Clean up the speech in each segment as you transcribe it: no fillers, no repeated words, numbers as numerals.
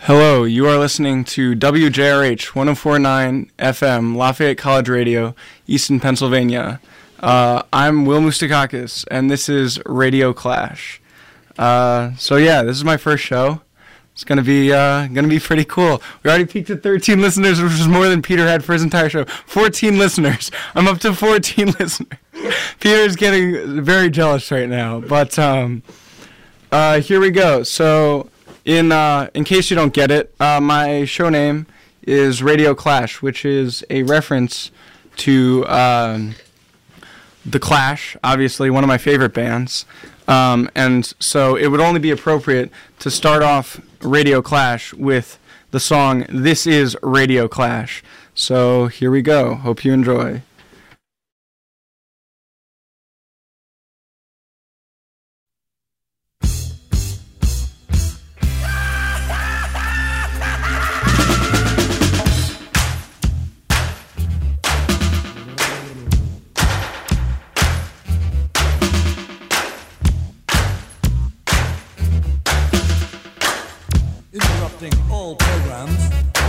Hello, you are listening to WJRH 104.9 FM, Lafayette College Radio, Easton, Pennsylvania. I'm Will Moustakakis, and this is Radio Clash. This is my first show. It's gonna be pretty cool. We already peaked at 13 listeners, which is more than Peter had for his entire show. 14 listeners. I'm up to 14 listeners. Peter's getting very jealous right now, but here we go. So, in case you don't get it, my show name is Radio Clash, which is a reference to The Clash, obviously one of my favorite bands. And so it would only be appropriate to start off Radio Clash with the song This Is Radio Clash. So here we go. Hope you enjoy. All programs.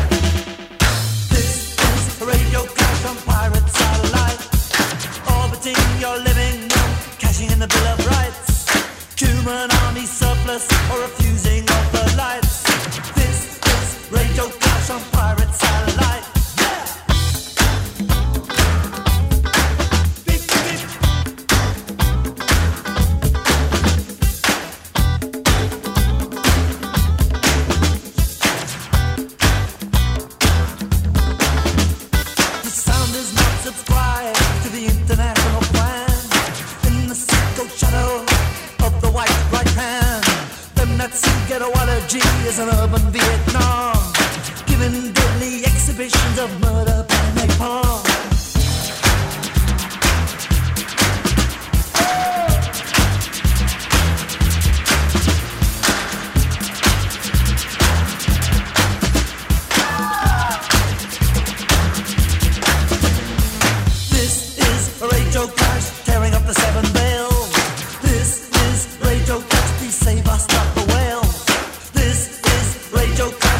This is Radio Clash on Pirate Satellite, orbiting your living room, cashing in the Bill of Rights, human army surplus, or refusing of the lights. This is Radio Clash on Pirate Satellite. Is an urban Vietnam, giving deadly exhibitions of murder by napalm. This is Radio Clash, tearing up the seven veils. This is Radio Clash, please save us, stop the whale. This is Radio Clash.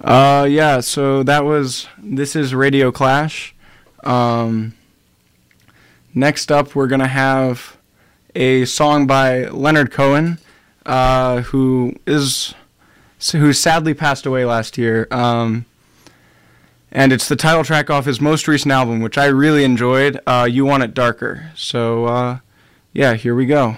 Yeah, so this is Radio Clash. Next up, we're going to have a song by Leonard Cohen, who sadly passed away last year. And it's the title track off his most recent album, which I really enjoyed, You Want It Darker. So, yeah, here we go.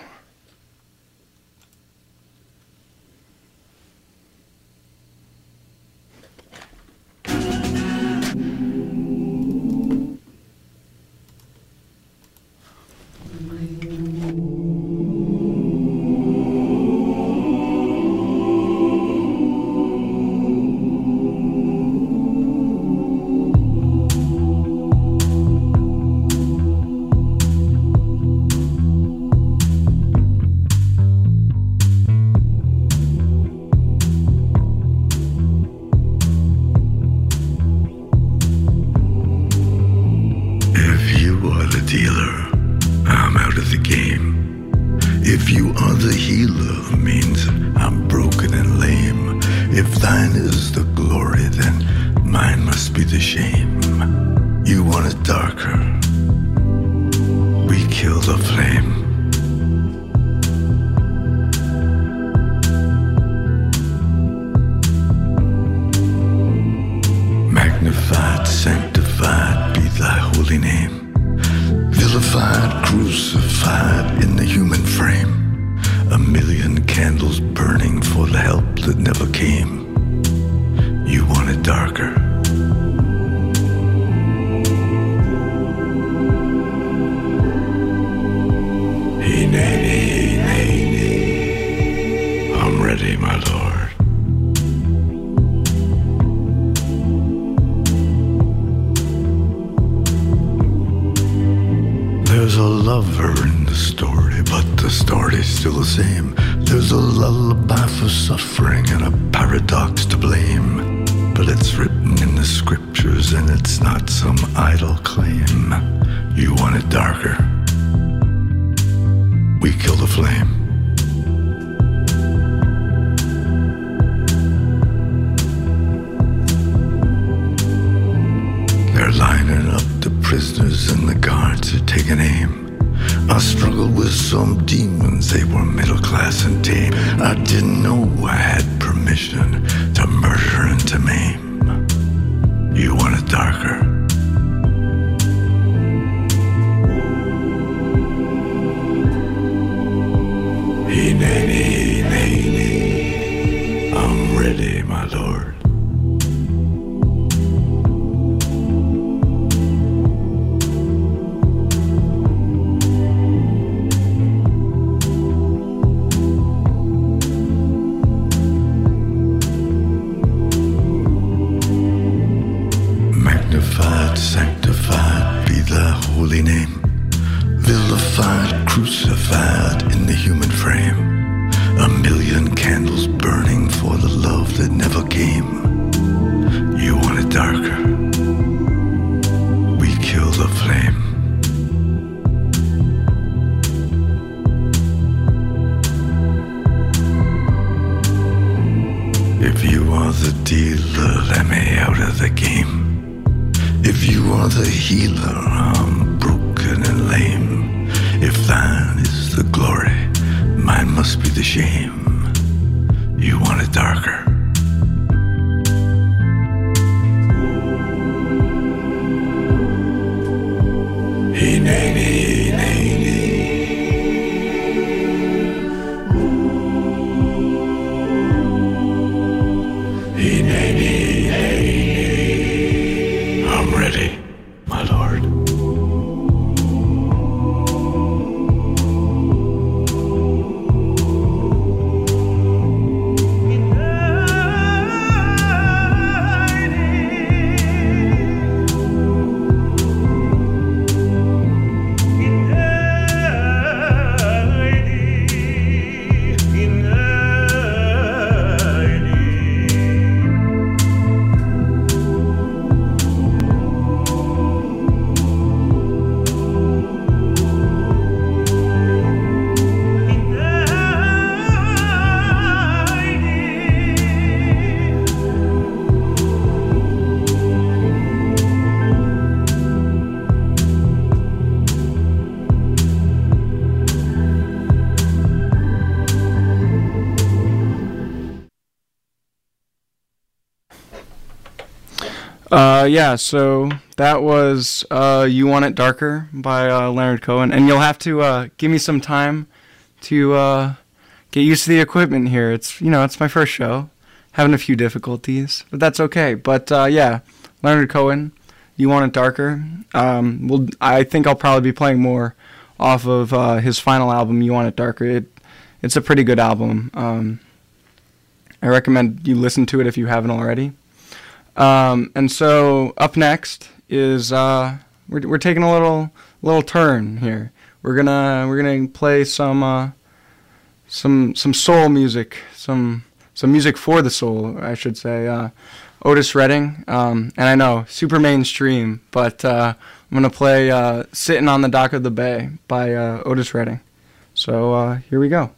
Yeah, so that was You Want It Darker by Leonard Cohen. And you'll have to give me some time to get used to the equipment here. It's my first show. Having a few difficulties, but that's okay. But yeah, Leonard Cohen, You Want It Darker. I think I'll probably be playing more off of his final album, You Want It Darker. It's a pretty good album. I recommend you listen to it if you haven't already. And so up next is we're taking a little turn here. We're gonna play some soul music, some music for the soul, I should say. Otis Redding, and I know super mainstream, but I'm gonna play "Sitting on the Dock of the Bay" by Otis Redding. So here we go.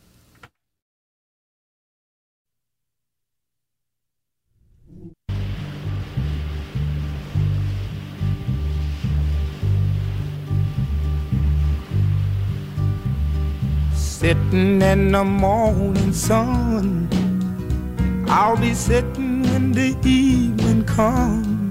Sitting in the morning sun, I'll be sitting when the evening comes,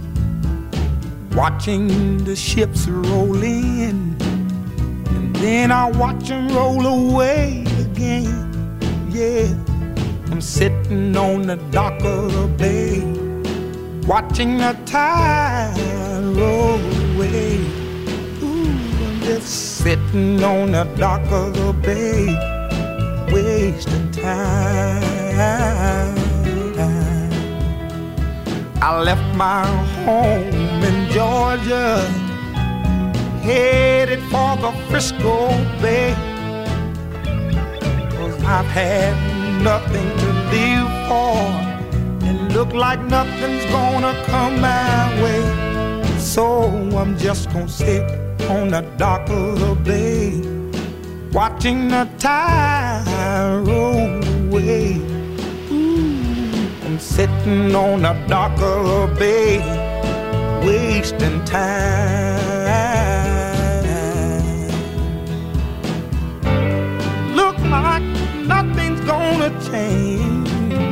watching the ships roll in, and then I'll watch them roll away again. Yeah, I'm sitting on the dock of the bay, watching the tide roll away. Just sitting on the dock of the bay, wasting time. I left my home in Georgia, headed for the Frisco Bay, 'cause I've had nothing to live for, and look like nothing's gonna come my way. So I'm just gonna sit on the dock of the bay, watching the tide roll away. I'm sitting on the dock of the bay, wasting time. Look like nothing's gonna change,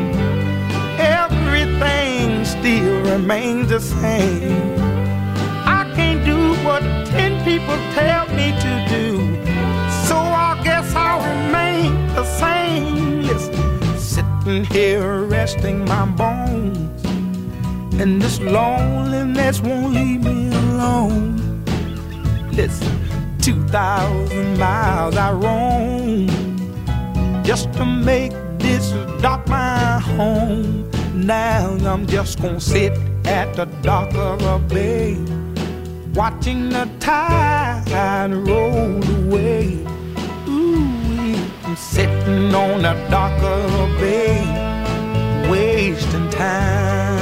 everything still remains the same. I can't do what 10 people tell me to do, so I guess I'll remain the same. Listen, sitting here resting my bones, and this loneliness won't leave me alone. Listen, 2,000 miles I roam just to make this dock my home. Now I'm just gonna sit at the dock of a bay, watching the tide roll away. Ooh, I'm sitting on the dock of a bay, wasting time.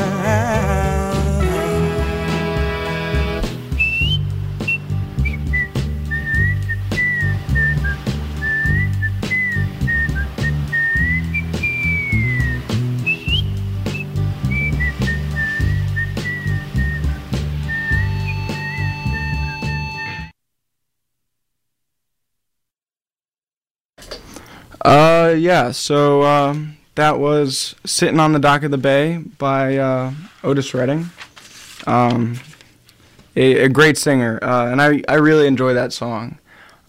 Yeah, so that was Sitting on the Dock of the Bay by Otis Redding. A great singer, and I really enjoy that song.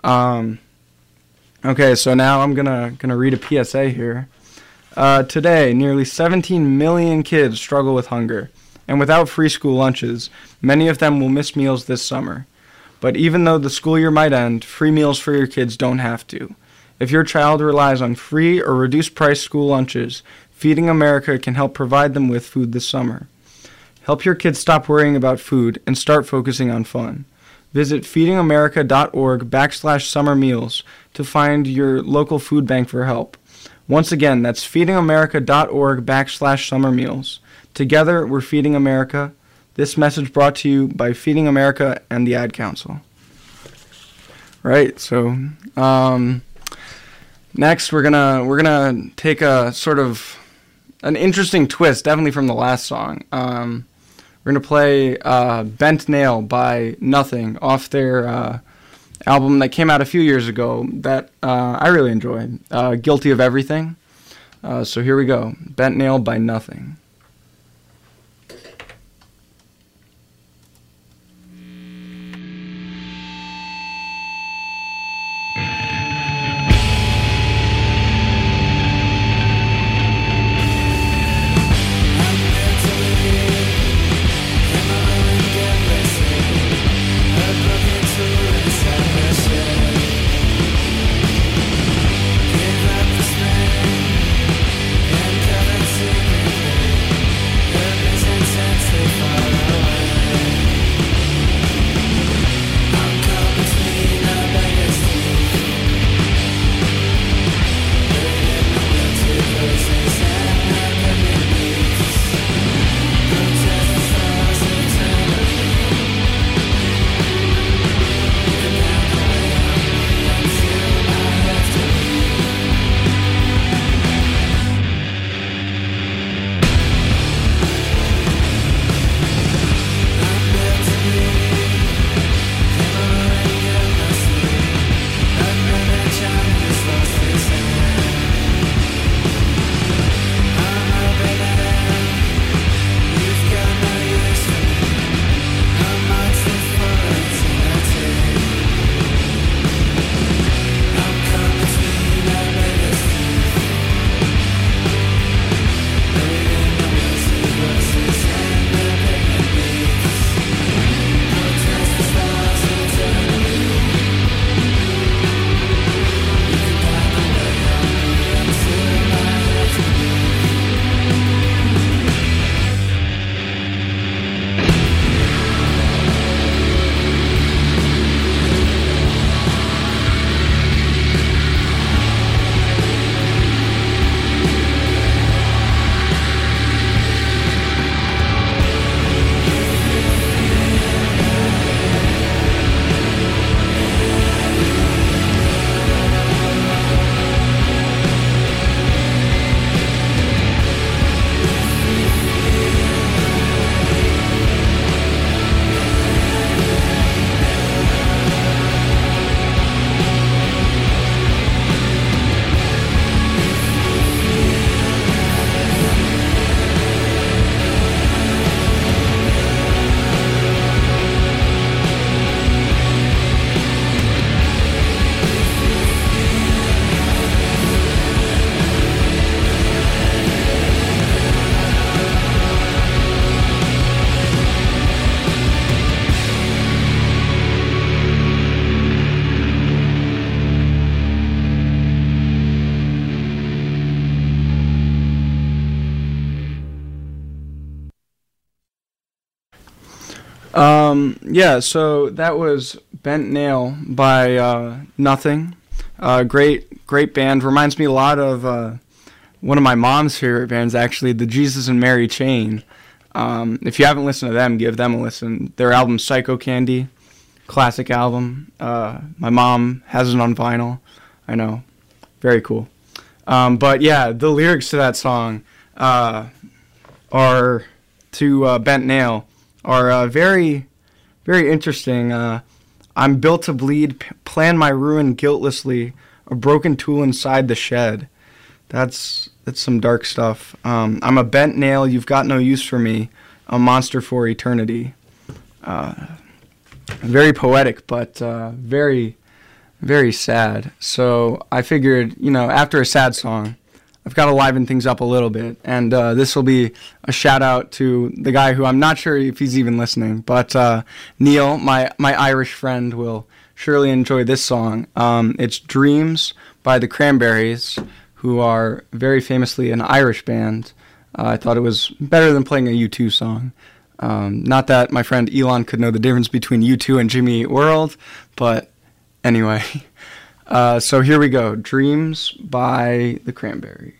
Okay, so now I'm gonna read a PSA here. Today, nearly 17 million kids struggle with hunger, and without free school lunches, many of them will miss meals this summer. But even though the school year might end, free meals for your kids don't have to. If your child relies on free or reduced price school lunches, Feeding America can help provide them with food this summer. Help your kids stop worrying about food and start focusing on fun. Visit feedingamerica.org/summer meals to find your local food bank for help. Once again, that's feedingamerica.org/summer meals. Together, we're Feeding America. This message brought to you by Feeding America and the Ad Council. Right, so next we're gonna take a sort of an interesting twist, definitely from the last song. We're gonna play "Bent Nail" by Nothing off their album that came out a few years ago that I really enjoyed, "Guilty of Everything." So here we go, "Bent Nail" by Nothing. Yeah, so that was Bent Nail by Nothing. Great band. Reminds me a lot of one of my mom's favorite bands, actually, the Jesus and Mary Chain. If you haven't listened to them, give them a listen. Their album Psycho Candy, classic album. My mom has it on vinyl. I know. Very cool. But yeah, the lyrics to that song are to Bent Nail are very, very interesting. I'm built to bleed, plan my ruin guiltlessly, a broken tool inside the shed. That's some dark stuff. I'm a bent nail, you've got no use for me, a monster for eternity. Very poetic, but very, very sad. So I figured, after a sad song, I've got to liven things up a little bit. And this will be a shout out to the guy who I'm not sure if he's even listening, but Neil, my Irish friend, will surely enjoy this song. It's Dreams by the Cranberries, who are very famously an Irish band. I thought it was better than playing a U2 song. Not that my friend Elon could know the difference between U2 and Jimmy Eat World, but anyway. So here we go. Dreams by the Cranberries.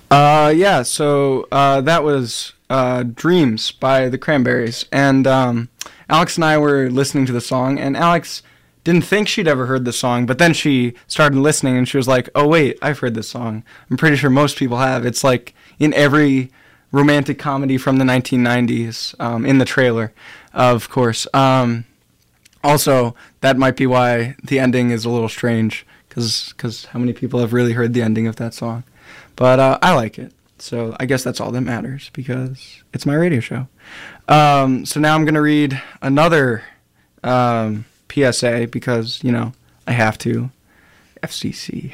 Yeah, so that was Dreams by the Cranberries. And Alex and I were listening to the song, and Alex didn't think she'd ever heard the song, but then she started listening, and she was like, oh, wait, I've heard this song. I'm pretty sure most people have. It's like in every romantic comedy from the 1990s, in the trailer, of course. Also, that might be why the ending is a little strange, because how many people have really heard the ending of that song? But I like it, so I guess that's all that matters, because it's my radio show. So now I'm going to read another PSA, because, I have to. FCC.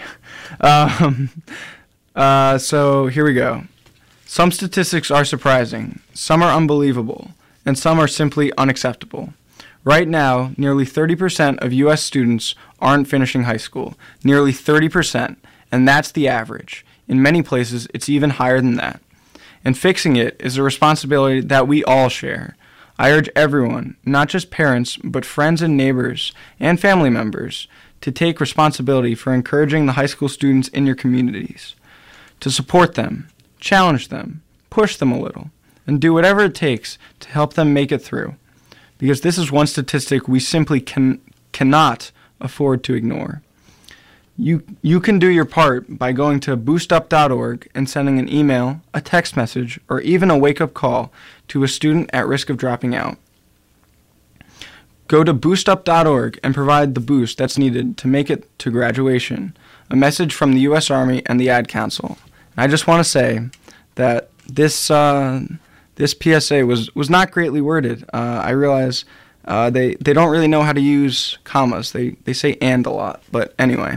So here we go. Some statistics are surprising, some are unbelievable, and some are simply unacceptable. Right now, nearly 30% of U.S. students aren't finishing high school. Nearly 30%, and that's the average. In many places, it's even higher than that. And fixing it is a responsibility that we all share. I urge everyone, not just parents, but friends and neighbors and family members, to take responsibility for encouraging the high school students in your communities. To support them, challenge them, push them a little, and do whatever it takes to help them make it through. Because this is one statistic we simply cannot afford to ignore. You can do your part by going to boostup.org and sending an email, a text message, or even a wake-up call to a student at risk of dropping out. Go to boostup.org and provide the boost that's needed to make it to graduation. A message from the U.S. Army and the Ad Council. And I just want to say that this PSA was not greatly worded. I realize they don't really know how to use commas. They say "and" a lot. But anyway,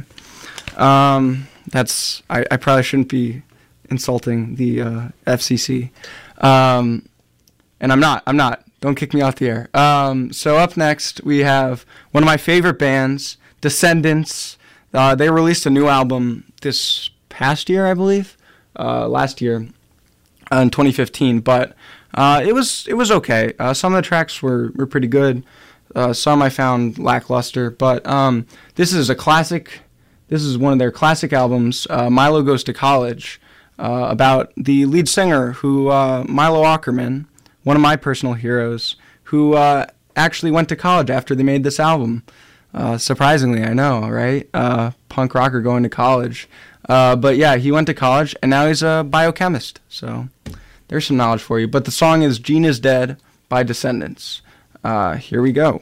I probably shouldn't be insulting the FCC, and I'm not. Don't kick me off the air. So up next we have one of my favorite bands, Descendants. They released a new album this past year, I believe, last year. In 2015, but it was okay. Some of the tracks were pretty good. Some I found lackluster, but this is a classic. This is one of their classic albums, Milo Goes to College, about the lead singer, who Milo Aukerman, one of my personal heroes, who actually went to college after they made this album. Surprisingly, I know, right? Punk rocker going to college. But yeah, he went to college, and now he's a biochemist. So there's some knowledge for you. But the song is Gene is Dead by Descendants. Here we go.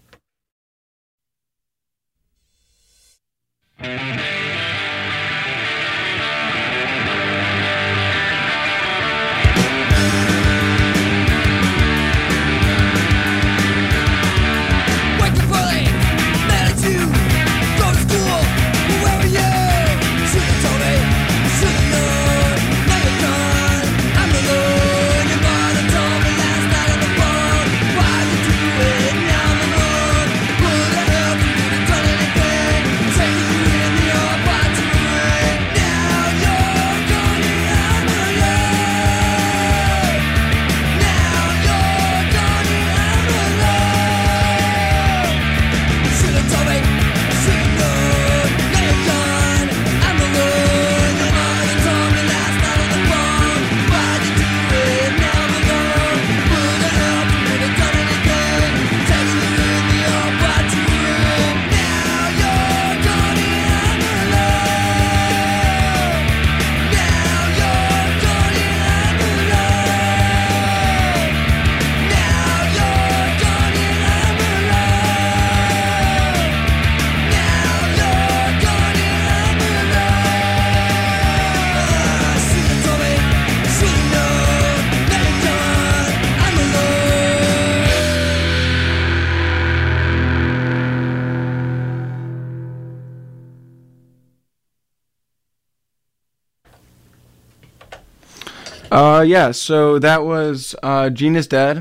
Yeah, so that was Gene is Dead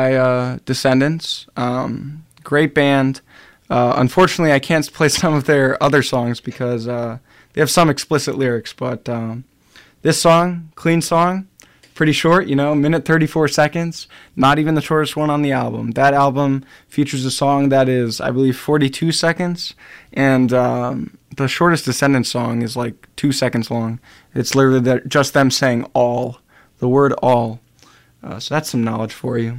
by Descendants. Great band. Unfortunately, I can't play some of their other songs because they have some explicit lyrics, but this song, clean song, pretty short, minute 34 seconds, not even the shortest one on the album. That album features a song that is, I believe, 42 seconds, and the shortest Descendants song is like 2 seconds long. It's literally just them saying all, the word all. So that's some knowledge for you.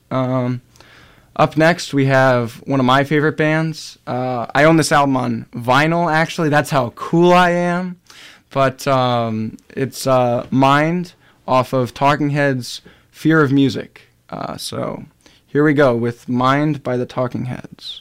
Up next, we have one of my favorite bands. I own this album on vinyl, actually. That's how cool I am. But it's Mind off of Talking Heads' Fear of Music. So here we go with Mind by the Talking Heads.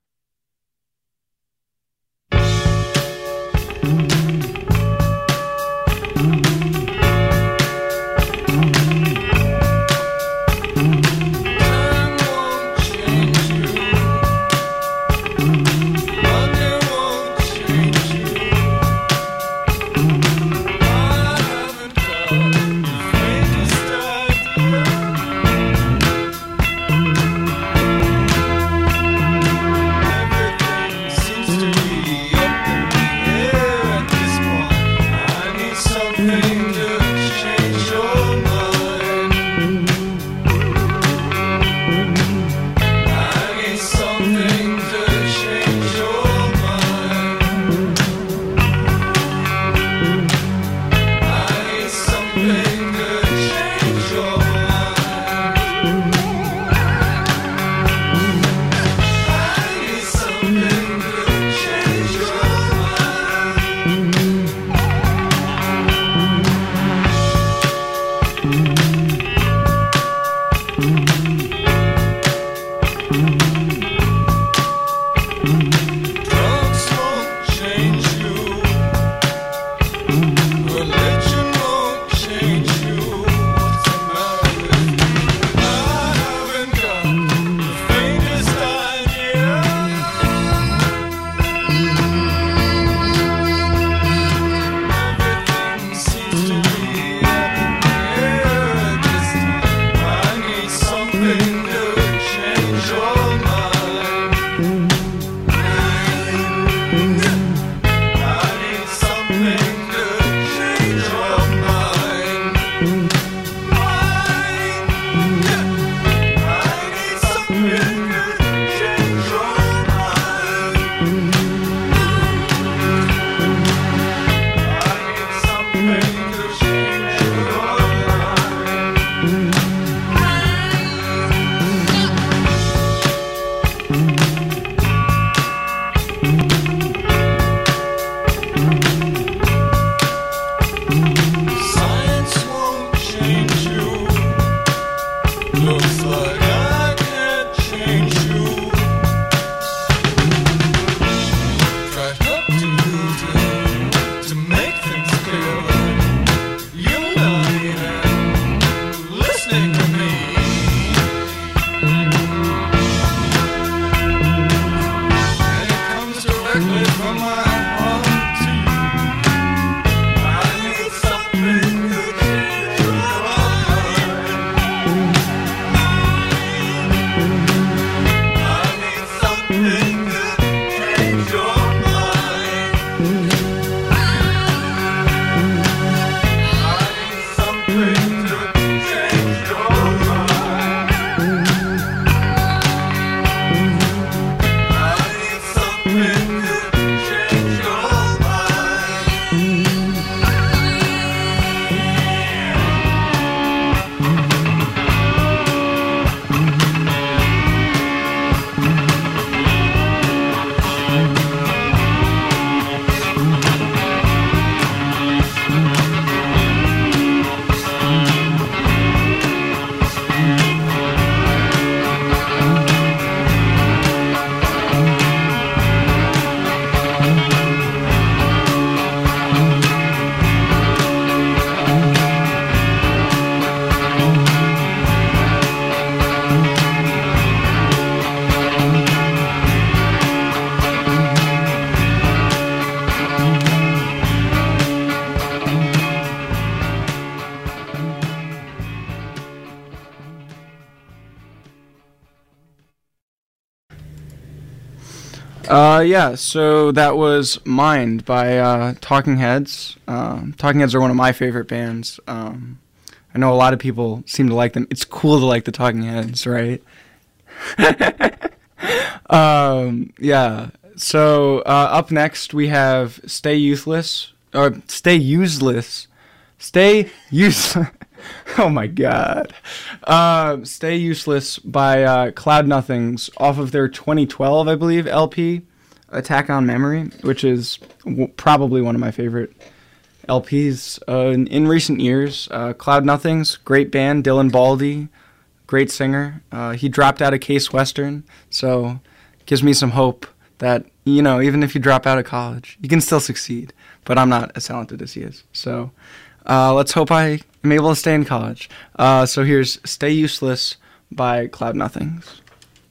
So that was Mind by Talking Heads. Talking Heads are one of my favorite bands. I know a lot of people seem to like them. It's cool to like the Talking Heads, right? So up next we have Stay Useless. Oh my God. Stay Useless by Cloud Nothings off of their 2012, I believe, LP, Attack on Memory, which is probably one of my favorite LPs in recent years. Cloud Nothings, great band. Dylan Baldy, great singer. He dropped out of Case Western, so gives me some hope that, you know, even if you drop out of college, you can still succeed. But I'm not as talented as he is. So let's hope I am able to stay in college. So here's Stay Useless by Cloud Nothings.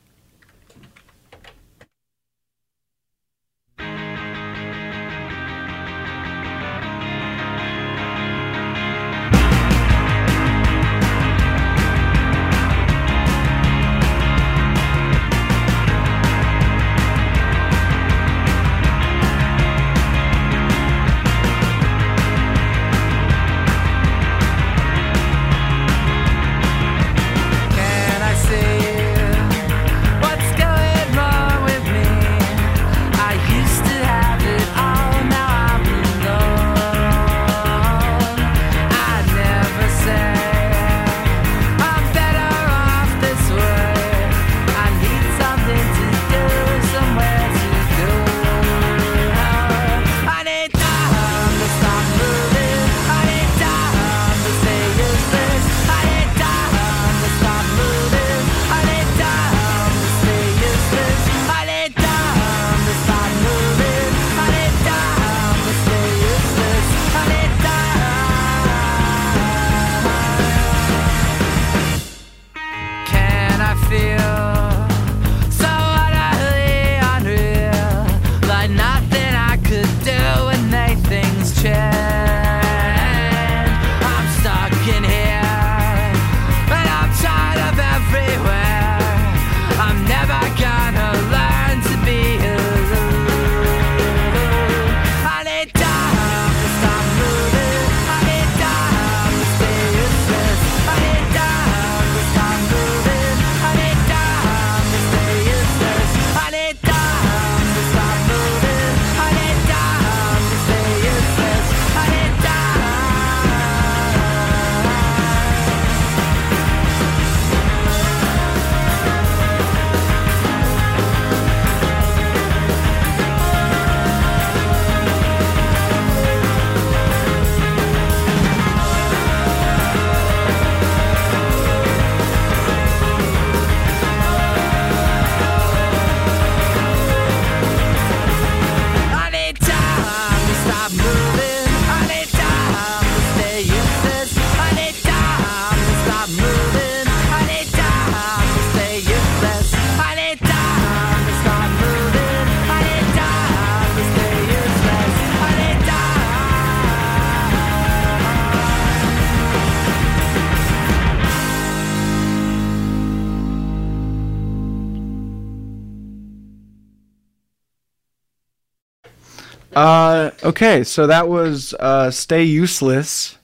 Okay, so that was Stay Useless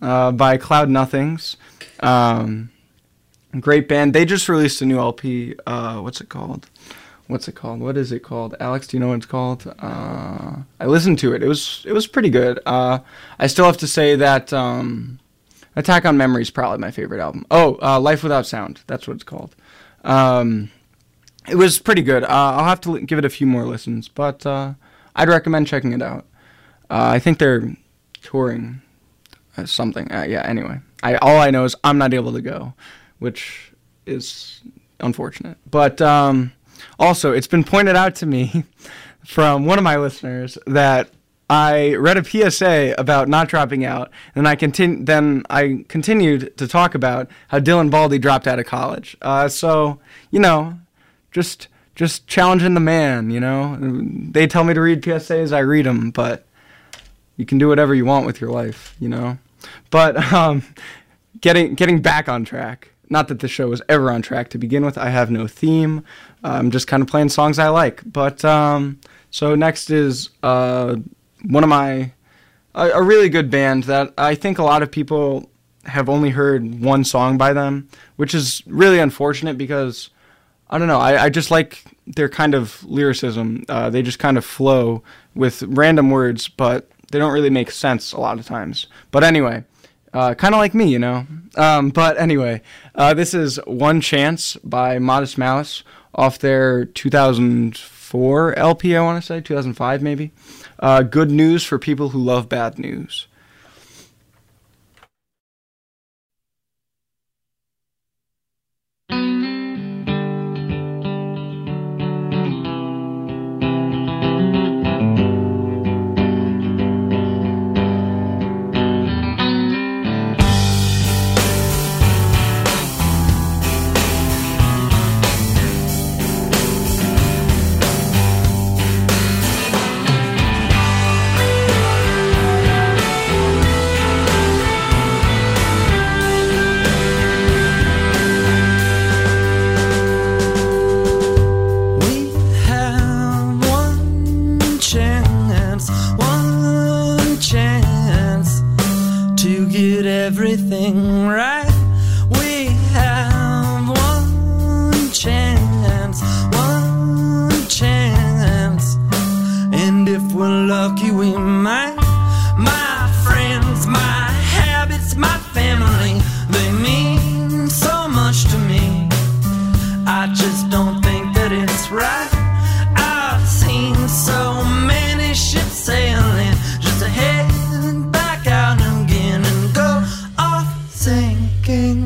by Cloud Nothings. Great band. They just released a new LP. What's it called? What is it called? Alex, do you know what it's called? I listened to it. It was pretty good. I still have to say that Attack on Memory is probably my favorite album. Oh, Life Without Sound. That's what it's called. It was pretty good. I'll have to give it a few more listens, but I'd recommend checking it out. I think they're touring something. Yeah, anyway. All I know is I'm not able to go, which is unfortunate. But also, it's been pointed out to me from one of my listeners that I read a PSA about not dropping out, and I continued to talk about how Dylan Baldy dropped out of college. So, you know, just challenging the man, you know. They tell me to read PSAs, I read them, but you can do whatever you want with your life, you know. But getting back on track. Not that the show was ever on track to begin with. I have no theme. I'm just kind of playing songs I like. But so next is one of my a really good band that I think a lot of people have only heard one song by them, which is really unfortunate because I don't know. I just like their kind of lyricism. They just kind of flow with random words, but they don't really make sense a lot of times. But anyway, kind of like me, you know. But anyway, this is One Chance by Modest Mouse off their 2004 LP, I want to say, 2005 maybe. Good news for people who love bad news. Everything right. We have one chance, and if we're lucky, we might. My friends, my habits, my family, they mean so much to me. I just don't think that it's right. I've seen so many ships sailing just to head back out again and go off sinking.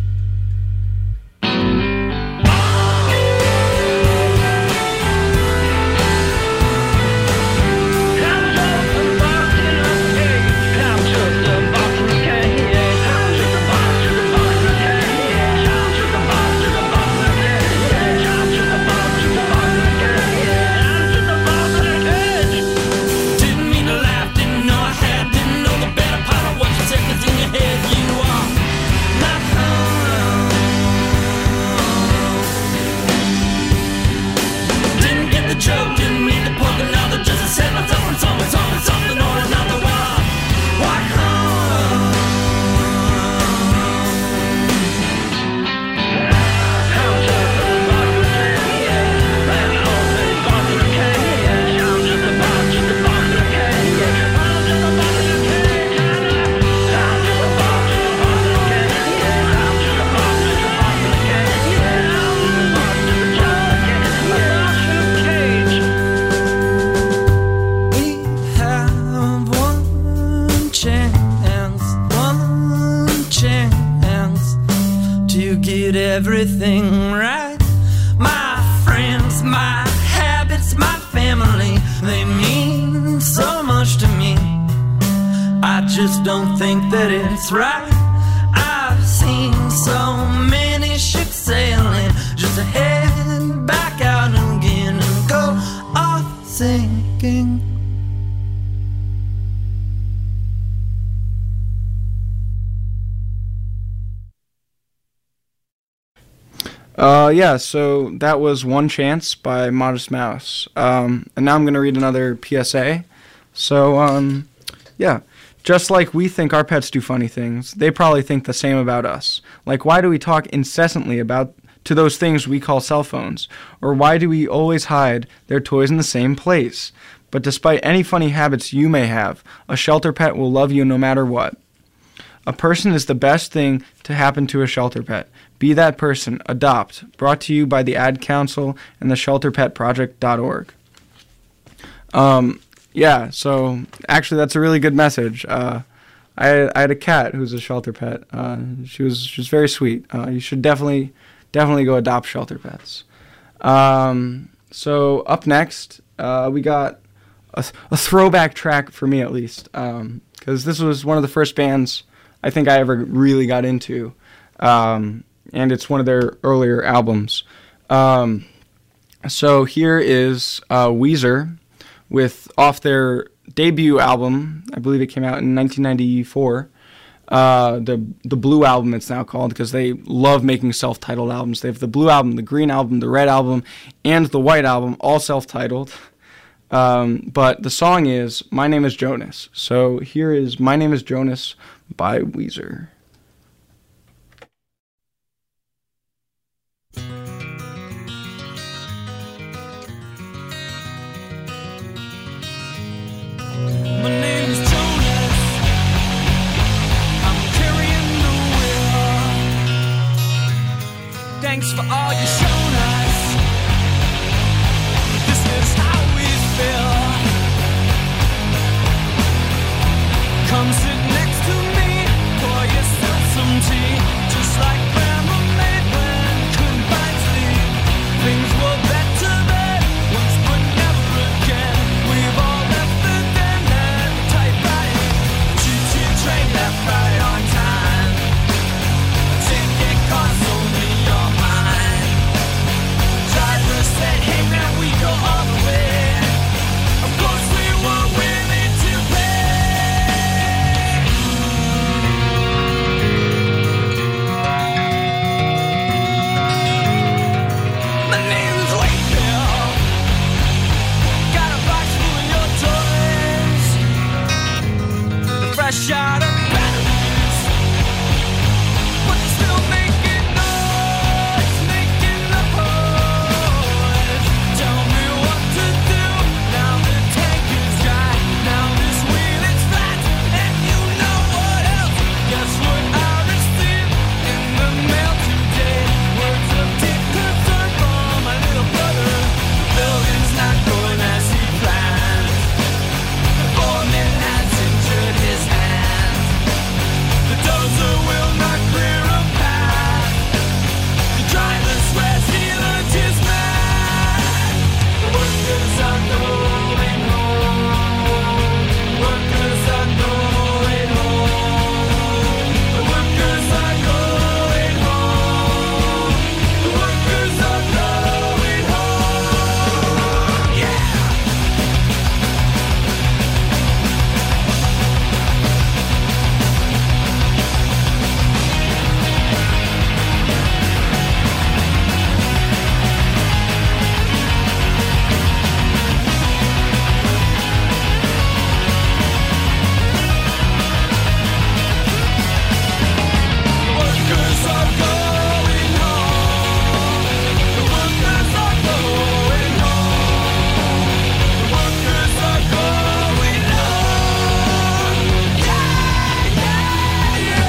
Everything right. My friends, my habits, my family, they mean so much to me. I just don't think that it's right. I've seen so many ships sailing just to head back out again and go off sinking. Yeah, so that was One Chance by Modest Mouse. And now I'm going to read another PSA. So, yeah. Just like we think our pets do funny things, they probably think the same about us. Like, why do we talk incessantly to those things we call cell phones? Or why do we always hide their toys in the same place? But despite any funny habits you may have, a shelter pet will love you no matter what. A person is the best thing to happen to a shelter pet. Be that person. Adopt. Brought to you by the Ad Council and the ShelterPetProject.org. Yeah, so actually that's a really good message. I had a cat who's a shelter pet. She was very sweet. You should definitely go adopt shelter pets. So up next, we got a throwback track for me at least, because this was one of the first bands I think I ever really got into, and it's one of their earlier albums. So here is Weezer with off their debut album. I believe it came out in 1994. The Blue Album it's now called, because they love making self-titled albums. They have the Blue Album, the Green Album, the Red Album, and the White Album, all self-titled. But the song is My Name is Jonas. So here is My Name is Jonas by Weezer. thanks for all you've shown us. This is how we feel. Come sit next to me, pour yourself some tea, just like Grandma made when couldn't find sleep. Things were better then, once but never again. We've all left the den and the typewriting. Choo-choo train left right on time. A ticket costs only your mind. Driver said, hey man, we go all the way. Of course we were willing to pay. My name's Wade Bill. Got a box full of your toys. They're fresh out of batteries, but they're still making noise, making the noise. Tell me what to do. Now the tank is dry. Now this wheel is flat. And you know what else? Guess what I received in the mail today? Words of deep concern from my little brother. The building's not going as he planned. The foreman has injured his hand. The dozer will not clear a path. The driver swears he learned his math. The workers are going home. Workers are going home. The workers are going home. The workers are going home. Yeah. Workers are going home. The workers are going home. The workers are going home. Yeah, yeah, yeah.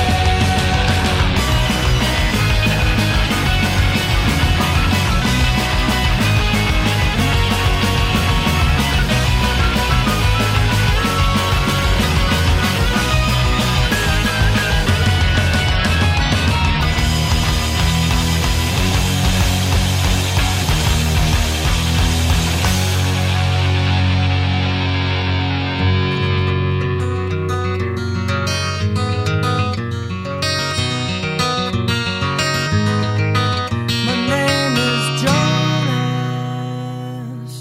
My name is Jonas.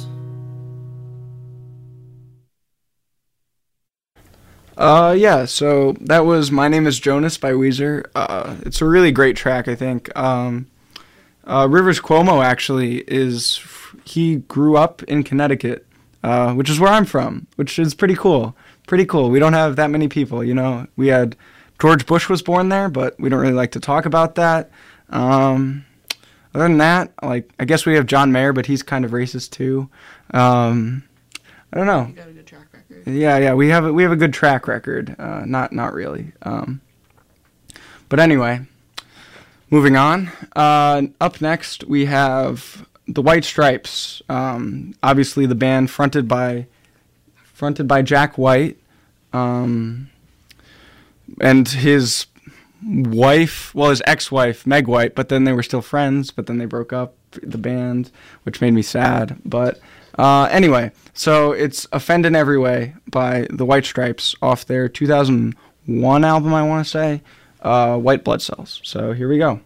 Yeah, so that was My Name is Jonas by Weezer. It's a really great track, I think. Rivers Cuomo actually he grew up in Connecticut, which is where I'm from, which is pretty cool. Pretty cool. We don't have that many people, you know. We had George Bush was born there, but we don't really like to talk about that. Other than that, I guess we have John Mayer, but he's kind of racist too. I don't know. You got a good track record. Yeah, we have a good track record. Not really. But anyway, moving on. Up next we have the White Stripes. Obviously the band fronted by Jack White, and his wife, well, his ex-wife Meg White. But then they were still friends. But then they broke up the band, which made me sad. But anyway, so it's Offend in Every Way by the White Stripes off their 2001 album, I want to say, White Blood Cells. So here we go.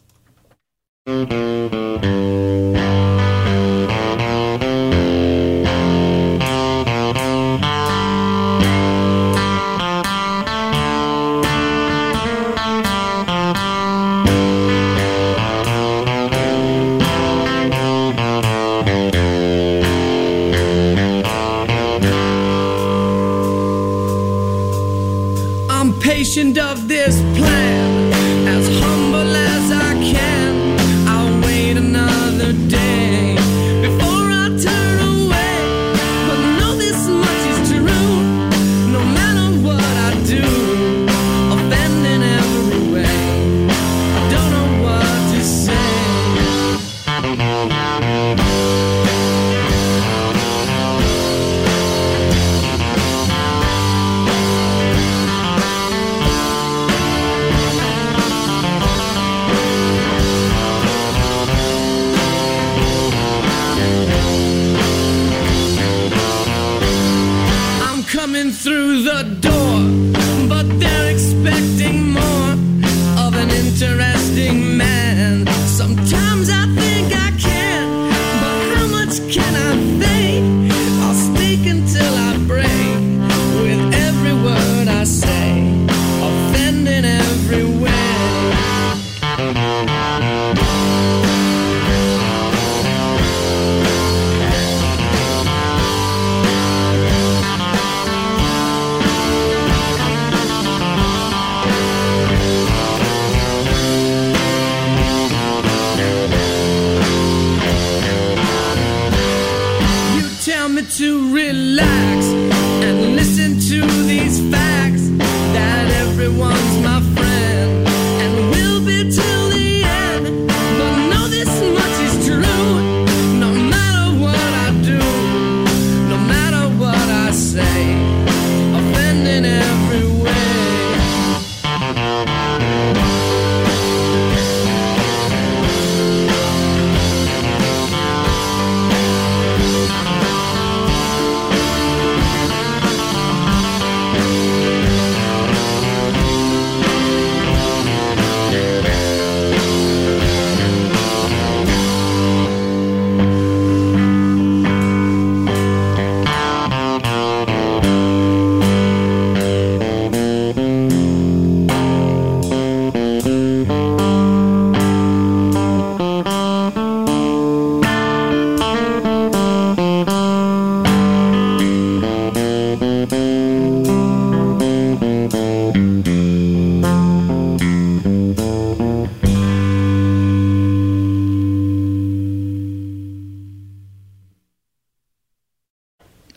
I'm patient of this plan, as humble as I can. I'll wait another day before I turn away. But know this much is true, no matter what I do, offend in every way. I don't know what to say.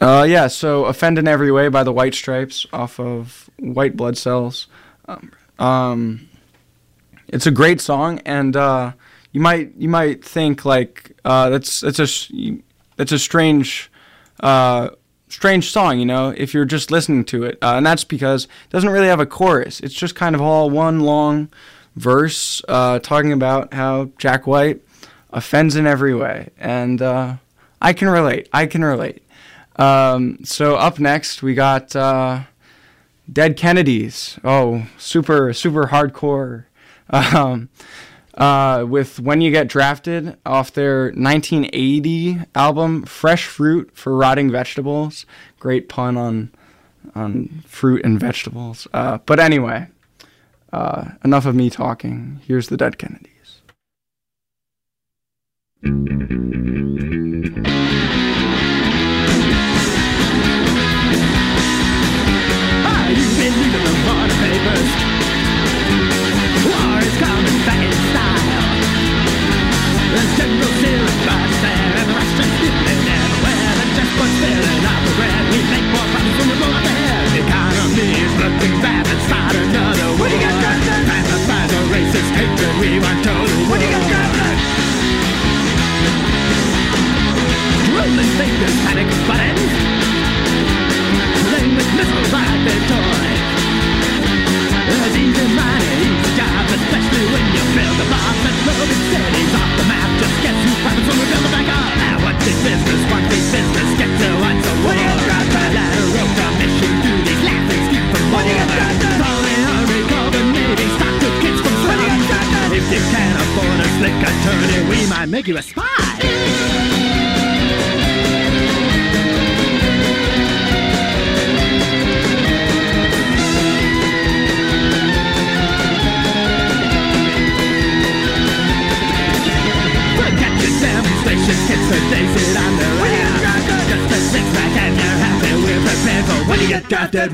Yeah, so Offend in Every Way by the White Stripes off of White Blood Cells. It's a great song, and you might think like that's a strange song, if you're just listening to it, and that's because it doesn't really have a chorus. It's just kind of all one long verse talking about how Jack White offends in every way, and I can relate. So up next we got Dead Kennedys. Oh, super hardcore. With When You Get Drafted off their 1980 album Fresh Fruit for Rotting Vegetables. Great pun on fruit and vegetables. But anyway, enough of me talking. Here's the Dead Kennedys. You've been reading the morning papers. War is coming back in style. There's General Series right there, and the Russians dipping everywhere. The checkpoint's filling up the red. We make more profits from the road ahead. The economy is looking bad. Let's start another war. When you get drafted, pass by the racist hatred, we want total war. When you get drafted, rolling fingers, panic buttons. Playing with missiles like they're toys. It's easy money, easy job, especially when you build the bombs and loaded cities off the map. Just get some profits when we build it back up. Now what's this business? Get to what's a war. Ladder rope commission to these laughing schemes for more. Call the army, call the navy, stop the kids from swimming. If you can't afford a slick attorney, we might make you a spy. Demonstrations, kids for days sit on their ass. Just a six-pack and you're happy. We're prepared for when you get drafted.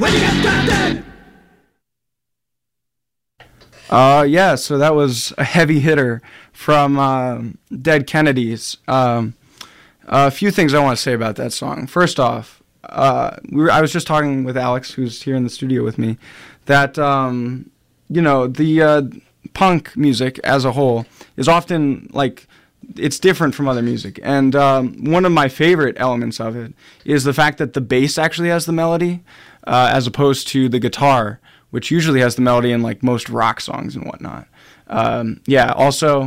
Yeah, so that was a heavy hitter from Dead Kennedys. A few things I want to say about that song. First off, I was just talking with Alex, who's here in the studio with me, that the punk music as a whole is often like, it's different from other music, and one of my favorite elements of it is the fact that the bass actually has the melody, as opposed to the guitar, which usually has the melody in like most rock songs and whatnot. Also,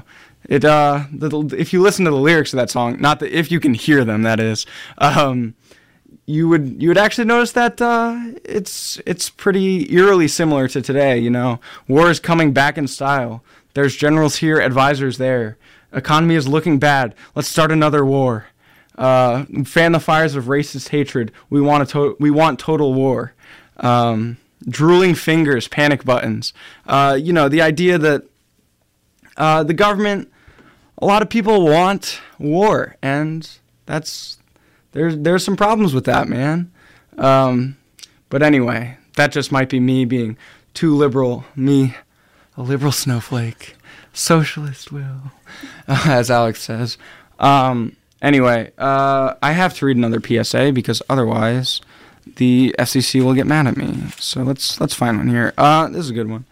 if you listen to the lyrics of that song, not that if you can hear them, that is, you would actually notice that it's pretty eerily similar to today. War is coming back in style. There's generals here, advisors there. Economy is looking bad. Let's start another war. Fan the fires of racist hatred. We want total war. Drooling fingers, panic buttons. The idea that the government, a lot of people want war, and there's some problems with that, man. But anyway, that just might be me being too liberal. Me, a liberal snowflake. Socialist will, as Alex says. Anyway, I have to read another PSA because otherwise the FCC will get mad at me. So let's find one here. This is a good one.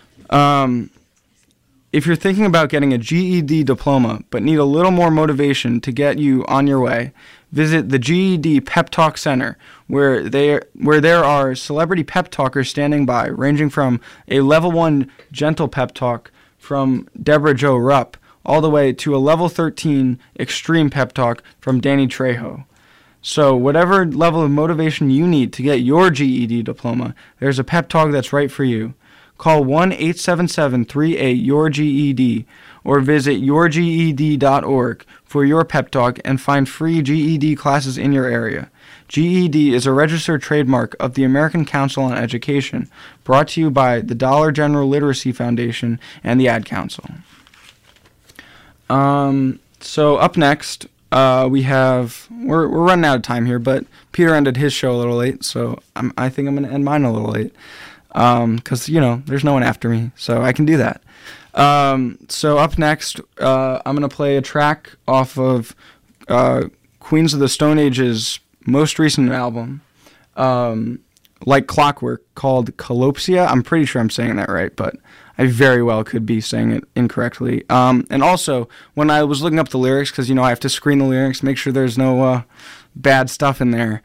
If you're thinking about getting a GED diploma but need a little more motivation to get you on your way, visit the GED Pep Talk Center, where there are celebrity pep talkers standing by, ranging from a level 1 gentle pep talk from Deborah Jo Rupp, all the way to a level 13 extreme pep talk from Danny Trejo. So whatever level of motivation you need to get your GED diploma, there's a pep talk that's right for you. Call 1-877-38-YOUR-GED or visit yourged.org for your pep talk and find free GED classes in your area. GED is a registered trademark of the American Council on Education, brought to you by the Dollar General Literacy Foundation and the Ad Council. So up next, we're running out of time here, but Peter ended his show a little late, so I think I'm going to end mine a little late. Because, there's no one after me, so I can do that. So up next, I'm going to play a track off of Queens of the Stone Age's most recent album, Like Clockwork, called Calopsia. I'm pretty sure I'm saying that right, but I very well could be saying it incorrectly. And also, when I was looking up the lyrics, because, I have to screen the lyrics, make sure there's no bad stuff in there,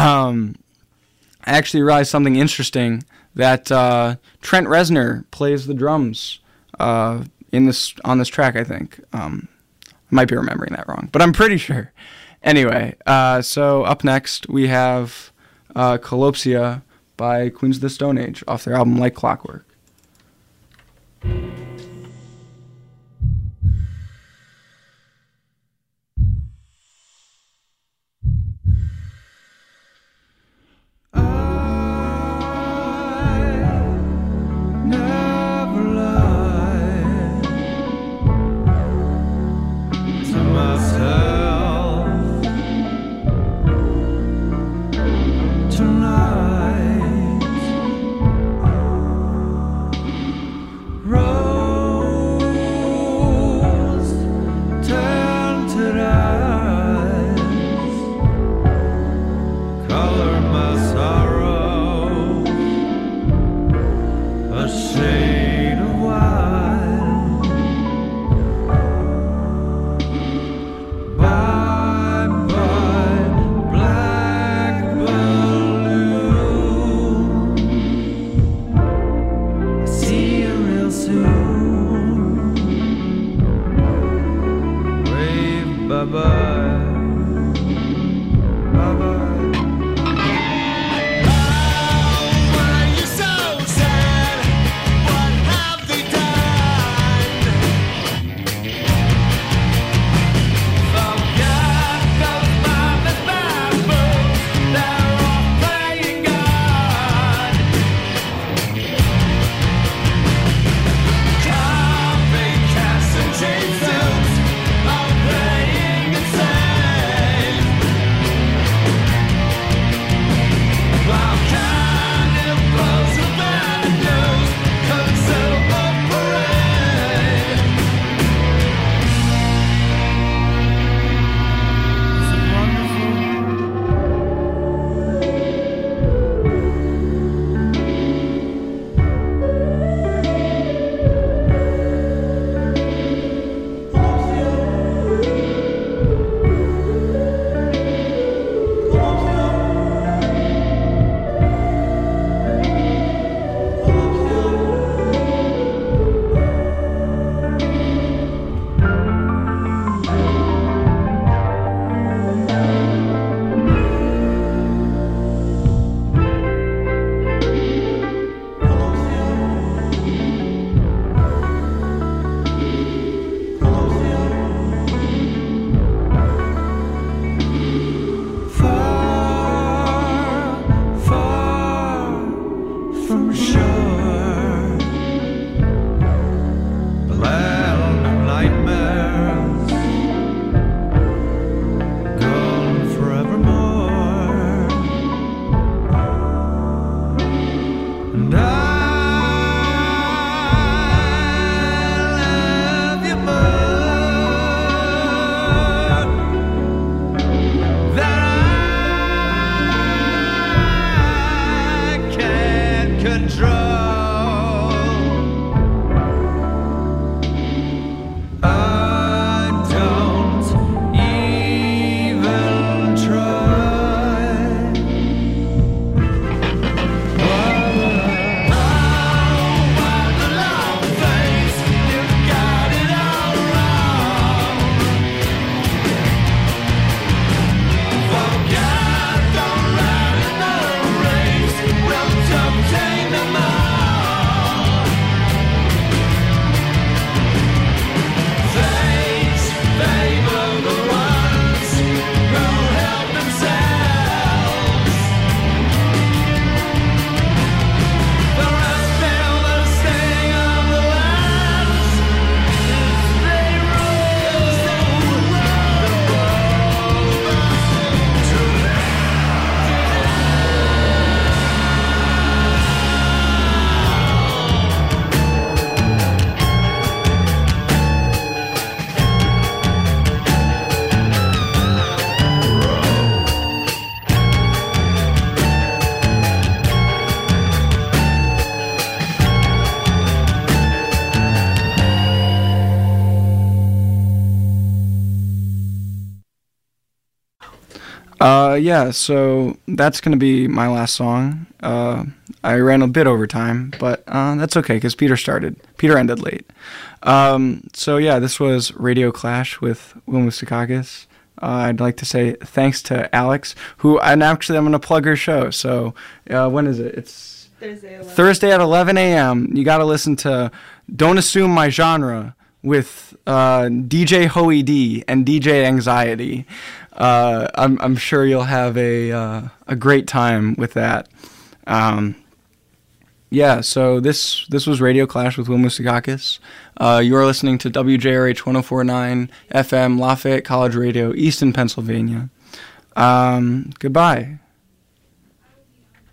I actually realized something interesting, that Trent Reznor plays the drums on this track, I think. I might be remembering that wrong, but I'm pretty sure. Anyway, so up next we have Calopsia by Queens of the Stone Age off their album Like Clockwork. Chainsuits are playing insane. Yeah, so that's going to be my last song. I ran a bit over time, but that's okay because Peter ended late. So yeah, this was Radio Clash with Will Moustakakis. I'd like to say thanks to Alex, and actually I'm going to plug her show. So when is it? It's Thursday at 11 a.m. You got to listen to Don't Assume My Genre with DJ Hoey D and DJ Anxiety. I'm sure you'll have a great time with that. Yeah, so this was Radio Clash with Will Moustakakis. You are listening to WJRH 104.9 FM, Lafayette College Radio, Easton, Pennsylvania. Goodbye.